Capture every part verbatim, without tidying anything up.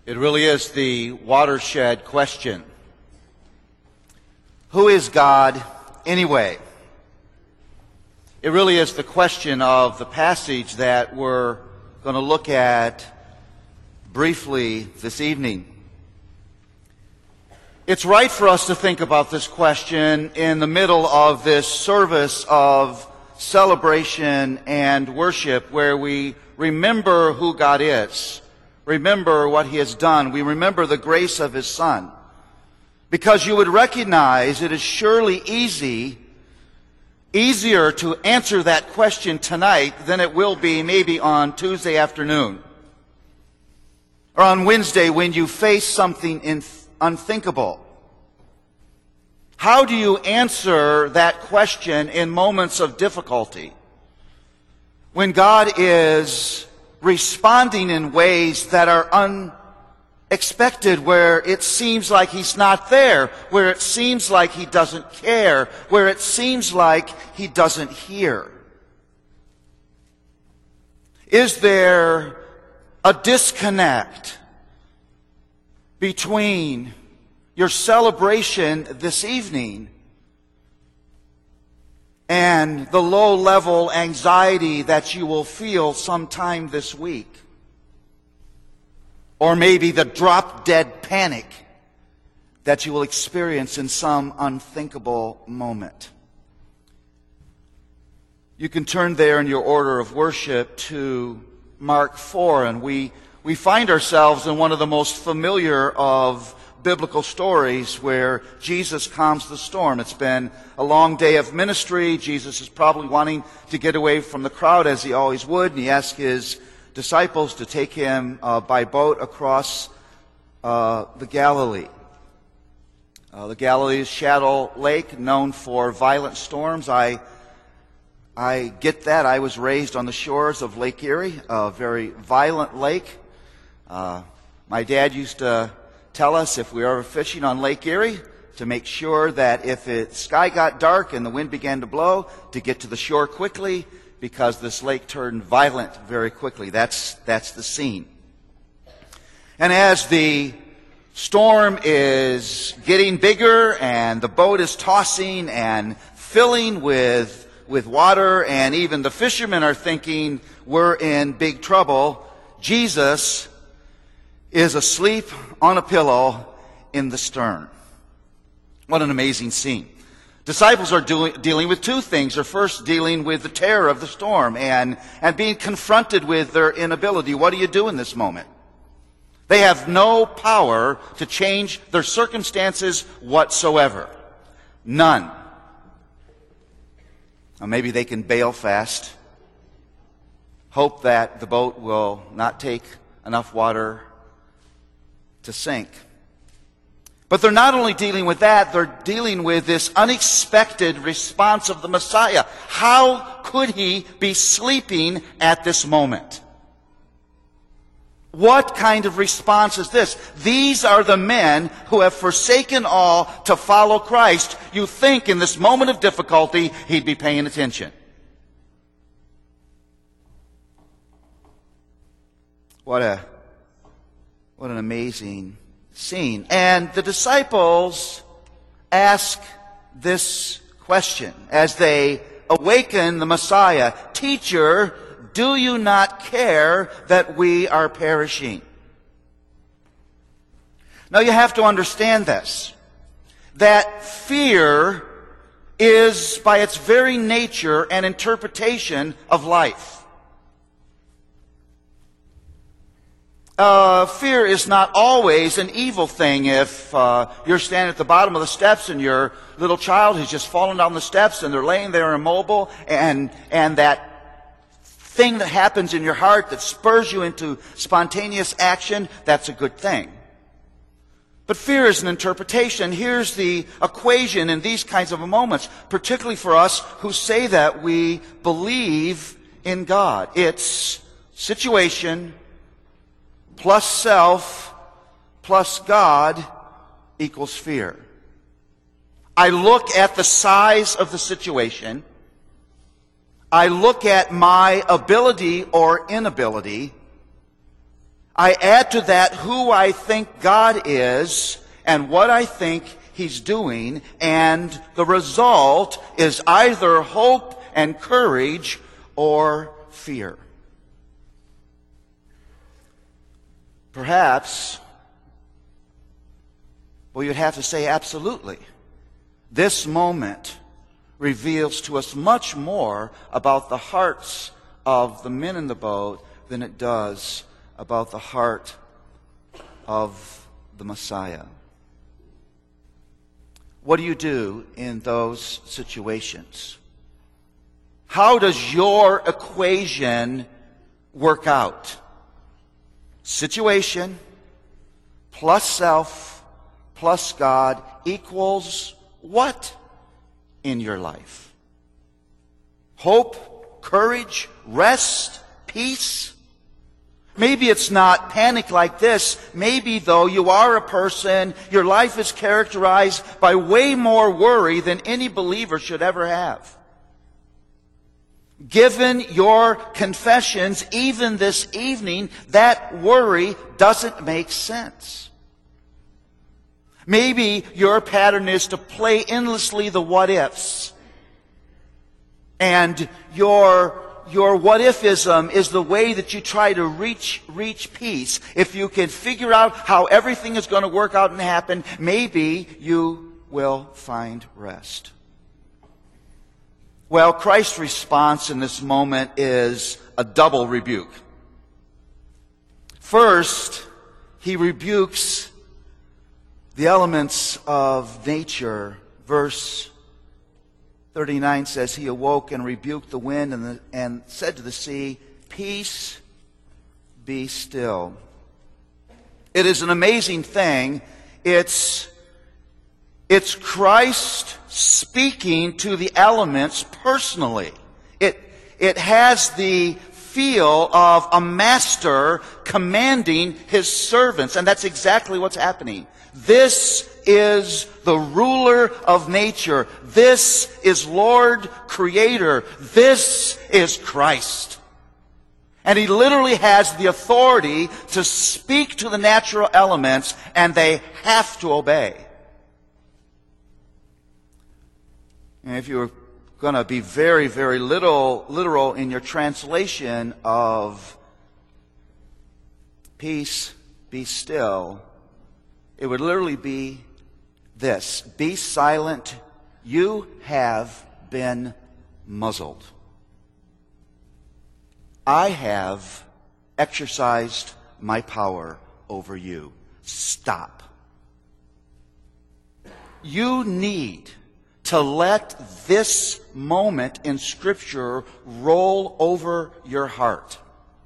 It really is the watershed question. Who is God anyway? It really is the question of the passage that we're going to look at briefly this evening. It's right for us to think about this question in the middle of this service of celebration and worship where we remember who God is, remember what He has done, we remember the grace of His Son. Because you would recognize it is surely easy, easier to answer that question tonight than it will be maybe on Tuesday afternoon or on Wednesday when you face something in unthinkable. How do you answer that question in moments of difficulty? When God is responding in ways that are unexpected, where it seems like He's not there, where it seems like He doesn't care, where it seems like He doesn't hear. Is there a disconnect between your celebration this evening and the low-level anxiety that you will feel sometime this week? Or maybe the drop-dead panic that you will experience in some unthinkable moment. You can turn there in your order of worship to Mark four, and we, we find ourselves in one of the most familiar of biblical stories where Jesus calms the storm. It's been a long day of ministry. Jesus is probably wanting to get away from the crowd as He always would, and He asks His disciples to take Him uh, by boat across uh, the Galilee. Uh, the Galilee is Shadow Lake, known for violent storms. I I get that. I was raised on the shores of Lake Erie, a very violent lake. Uh, my dad used to tell us if we were ever fishing on Lake Erie to make sure that if the sky got dark and the wind began to blow, to get to the shore quickly, because this lake turned violent very quickly. That's, that's the scene. And as the storm is getting bigger and the boat is tossing and filling with, with water, and even the fishermen are thinking we're in big trouble, Jesus is asleep on a pillow in the stern. What an amazing scene. Disciples are doing, dealing with two things. They're first dealing with the terror of the storm and, and being confronted with their inability. What do you do in this moment? They have no power to change their circumstances whatsoever. None. Or maybe they can bail fast, hope that the boat will not take enough water to sink. But they're not only dealing with that, they're dealing with this unexpected response of the Messiah. How could He be sleeping at this moment? What kind of response is this? These are the men who have forsaken all to follow Christ. You think in this moment of difficulty, He'd be paying attention. What a What an amazing scene. And the disciples ask this question as they awaken the Messiah. Teacher, do you not care that we are perishing? Now you have to understand this, that fear is by its very nature an interpretation of life. Uh, fear is not always an evil thing. If uh, you're standing at the bottom of the steps and your little child has just fallen down the steps and they're laying there immobile, and and that thing that happens in your heart that spurs you into spontaneous action, that's a good thing. But fear is an interpretation. Here's the equation in these kinds of moments, particularly for us who say that we believe in God. It's situation plus self plus God equals fear. I look at the size of the situation. I look at my ability or inability. I add to that who I think God is and what I think He's doing, and the result is either hope and courage or fear. Perhaps, well, you'd have to say absolutely. This moment reveals to us much more about the hearts of the men in the boat than it does about the heart of the Messiah. What do you do in those situations? How does your equation work out? Situation plus self plus God equals what in your life? Hope, courage, rest, peace? Maybe it's not panic like this. Maybe, though, you are a person, your life is characterized by way more worry than any believer should ever have. Given your confessions, even this evening, that worry doesn't make sense. Maybe your pattern is to play endlessly the what-ifs. And your, your what-ifism is the way that you try to reach, reach peace. If you can figure out how everything is going to work out and happen, maybe you will find rest. Well, Christ's response in this moment is a double rebuke. First, He rebukes the elements of nature. Verse thirty-nine says, He awoke and rebuked the wind and, the, and said to the sea, Peace, be still. It is an amazing thing. It's, it's Christ speaking to the elements personally. It, it has the feel of a master commanding his servants, and that's exactly what's happening. This is the ruler of nature. This is Lord Creator. This is Christ. And He literally has the authority to speak to the natural elements, and they have to obey. And if you're going to be very, very little, literal in your translation of peace, be still, it would literally be this: be silent, you have been muzzled. I have exercised my power over you. Stop. You need to let this moment in Scripture roll over your heart.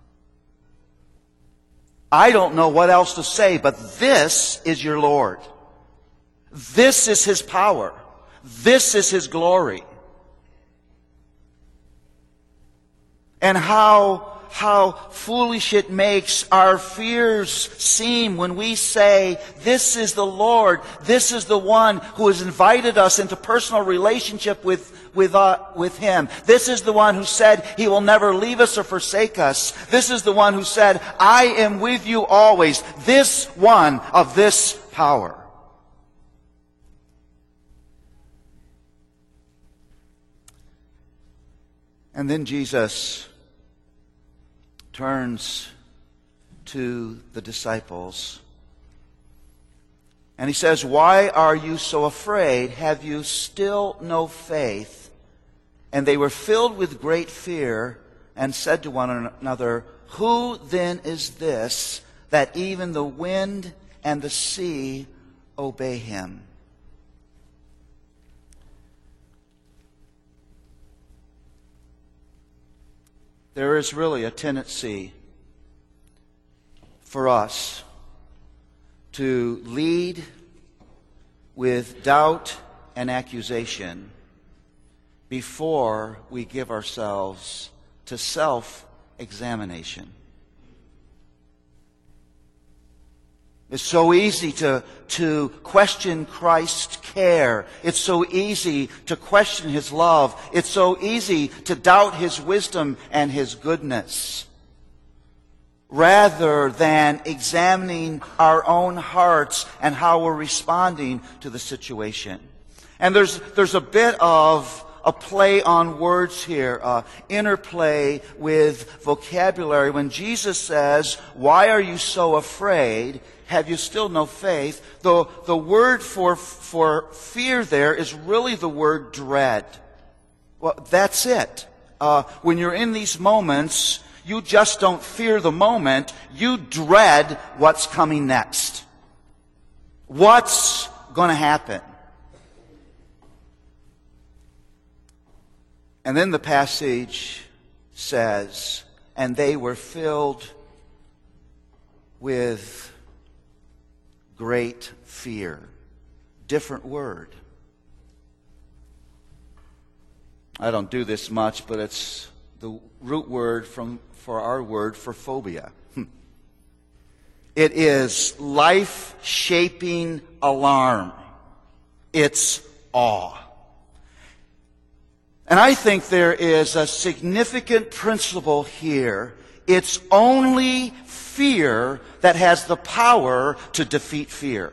I don't know what else to say, but this is your Lord. This is His power. This is His glory. And how, how foolish it makes our fears seem when we say, this is the Lord, this is the one who has invited us into personal relationship with, with, uh, with Him. This is the one who said He will never leave us or forsake us. This is the one who said, I am with you always. This one of this power. And then Jesus turns to the disciples and He says, why are you so afraid? Have you still no faith? And they were filled with great fear and said to one another, who then is this that even the wind and the sea obey Him? There is really a tendency for us to lead with doubt and accusation before we give ourselves to self-examination. It's so easy to, to question Christ's care. It's so easy to question His love. It's so easy to doubt His wisdom and His goodness. rather than examining our own hearts and how we're responding to the situation. And there's, there's a bit of a play on words here, uh, interplay with vocabulary. When Jesus says, "Why are you so afraid? Have you still no faith?" The, the word for, for fear there is really the word dread. Well, that's it. Uh, when you're in these moments, you just don't fear the moment. You dread what's coming next. What's going to happen? And then the passage says, and they were filled with great fear. Different word. I don't do this much, but it's the root word from for our word for phobia. It is life-shaping alarm. It's awe. And I think there is a significant principle here. It's only fear that has the power to defeat fear.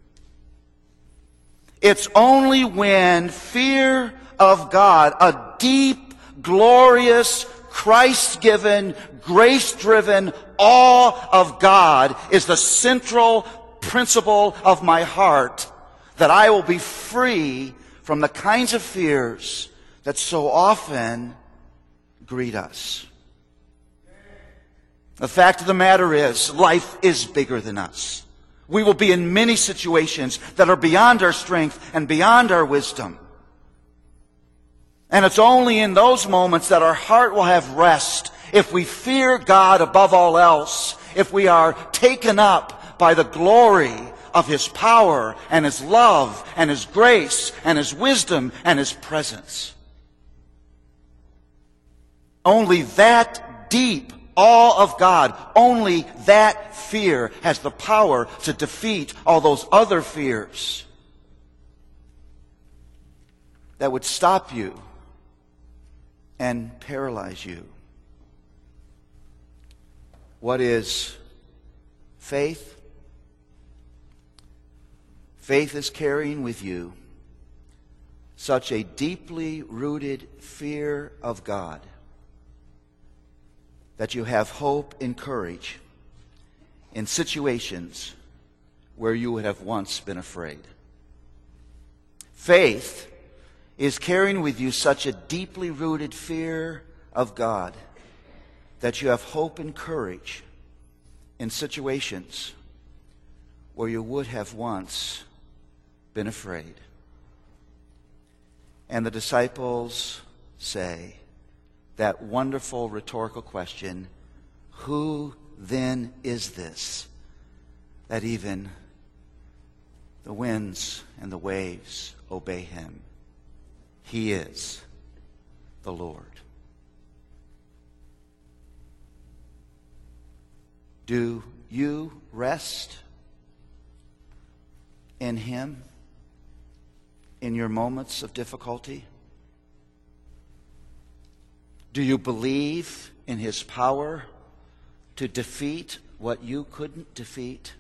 It's only when fear of God, a deep, glorious, Christ-given, grace-driven awe of God is the central principle of my heart, that I will be free from the kinds of fears that so often greet us. The fact of the matter is, life is bigger than us. We will be in many situations that are beyond our strength and beyond our wisdom. And it's only in those moments that our heart will have rest if we fear God above all else, if we are taken up by the glory of His power and His love and His grace and His wisdom and His presence. Only that deep awe of God, only that fear has the power to defeat all those other fears that would stop you and paralyze you. What is faith? Faith is carrying with you such a deeply rooted fear of God that you have hope and courage in situations where you would have once been afraid. Faith is carrying with you such a deeply rooted fear of God that you have hope and courage in situations where you would have once been afraid. And the disciples say that wonderful rhetorical question, who then is this that even the winds and the waves obey him? He is the Lord. Do you rest in Him in your moments of difficulty? Do you believe in His power to defeat what you couldn't defeat?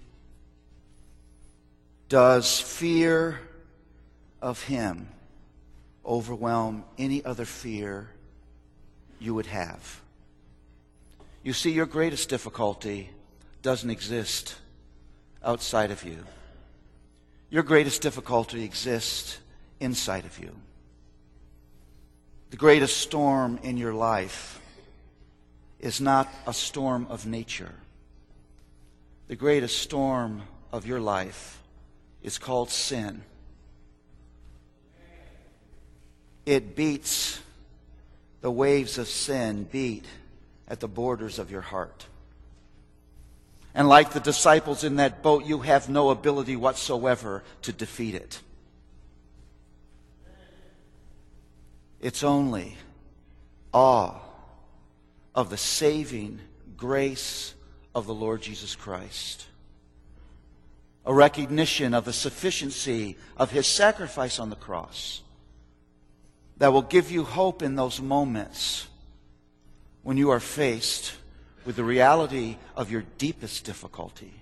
Does fear of Him overwhelm any other fear you would have? You see, your greatest difficulty doesn't exist outside of you. Your greatest difficulty exists inside of you. The greatest storm in your life is not a storm of nature. The greatest storm of your life is called sin. It beats, the waves of sin beat at the borders of your heart. And like the disciples in that boat, you have no ability whatsoever to defeat it. It's only awe of the saving grace of the Lord Jesus Christ. A recognition of the sufficiency of His sacrifice on the cross that will give you hope in those moments when you are faced with the reality of your deepest difficulty.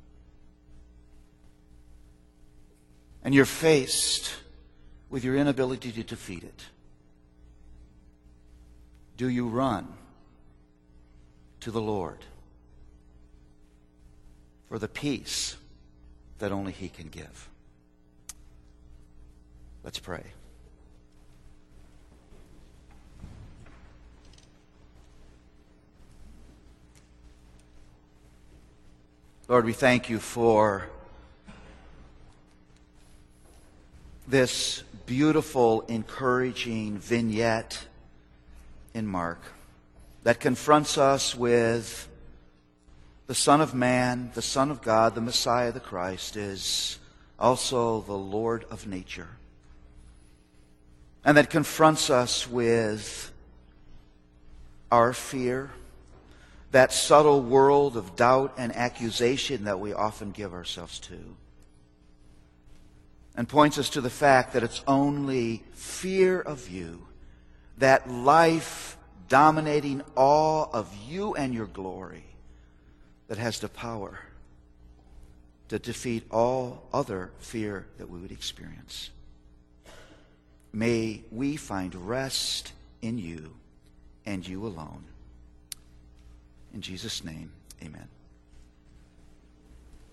And you're faced with your inability to defeat it. Do you run to the Lord for the peace that only He can give? Let's pray. Lord, we thank You for this beautiful, encouraging vignette in Mark that confronts us with the Son of Man, the Son of God, the Messiah, the Christ, is also the Lord of nature. And that confronts us with our fear, that subtle world of doubt and accusation that we often give ourselves to. And points us to the fact that it's only fear of You, that life dominating awe of You and Your glory, that has the power to defeat all other fear that we would experience. May we find rest in You and You alone. In Jesus' name, amen.